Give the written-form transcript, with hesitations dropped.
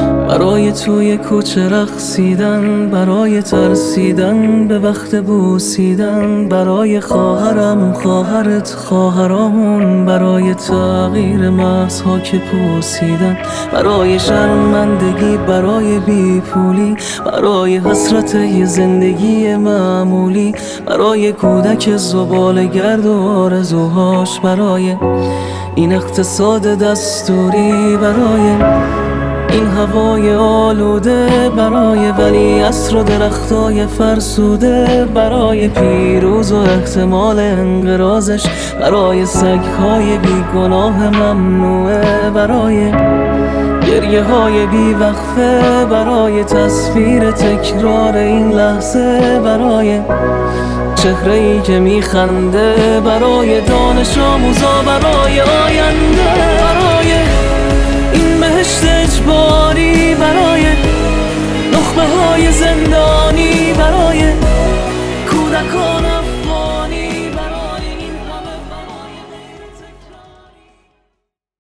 برای توی کوچه رقصیدن، برای ترسیدن به وقت بوسیدن، برای خواهرم، خواهرت، خواهرامون، برای تغییر مغزها که پوسیدن، برای شرمندگی، برای بیپولی، برای حسرت یه زندگی معمولی، برای کودک زباله‌گرد و آرزوهاش، برای این اقتصاد دستوری، برای این هوای آلوده، برای ولیعصر و درختای فرسوده، برای پیروز و احتمال انقراضش، برای سگهای بیگناه ممنوعه، برای گریه های بیوقفه، برای تصویر تکرار این لحظه، برای چهره‌ای که میخنده، برای دانش آموزا، برای آینده.